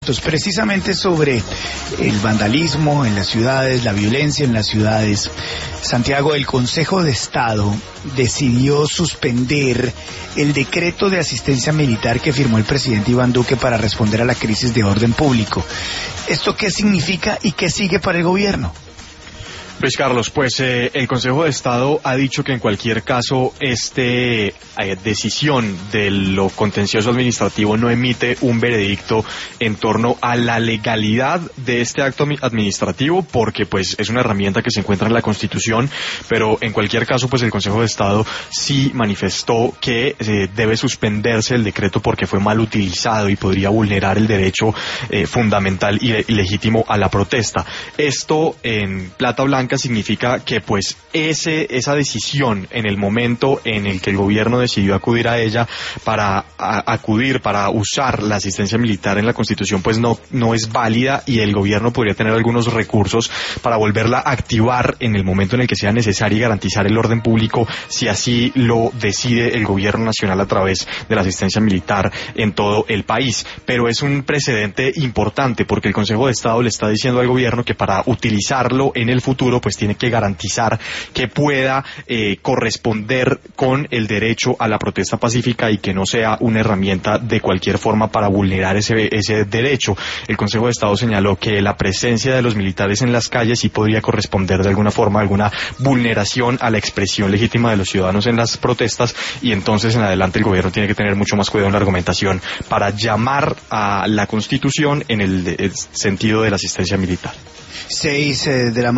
Precisamente sobre el vandalismo en las ciudades, la violencia en las ciudades. Santiago, el Consejo de Estado decidió suspender el decreto de asistencia militar que firmó el presidente Iván Duque para responder a la crisis de orden público. ¿Esto qué significa y qué sigue para el gobierno? Luis Carlos, pues el Consejo de Estado ha dicho que en cualquier caso decisión de lo contencioso administrativo no emite un veredicto en torno a la legalidad de este acto administrativo, porque pues es una herramienta que se encuentra en la Constitución, pero en cualquier caso pues el Consejo de Estado sí manifestó que debe suspenderse el decreto porque fue mal utilizado y podría vulnerar el derecho fundamental y legítimo a la protesta. Esto en plata blanca significa que pues esa decisión en el momento en el que el gobierno decidió acudir a ella para usar la asistencia militar en la Constitución, pues no es válida, y el gobierno podría tener algunos recursos para volverla a activar en el momento en el que sea necesario y garantizar el orden público, si así lo decide el gobierno nacional a través de la asistencia militar en todo el país. Pero es un precedente importante porque el Consejo de Estado le está diciendo al gobierno que para utilizarlo en el futuro pues tiene que garantizar que pueda corresponder con el derecho a la protesta pacífica y que no sea una herramienta de cualquier forma para vulnerar ese derecho. El Consejo de Estado señaló que la presencia de los militares en las calles sí podría corresponder de alguna forma a alguna vulneración a la expresión legítima de los ciudadanos en las protestas, y entonces en adelante el gobierno tiene que tener mucho más cuidado en la argumentación para llamar a la Constitución en el sentido de la asistencia militar. 6 de la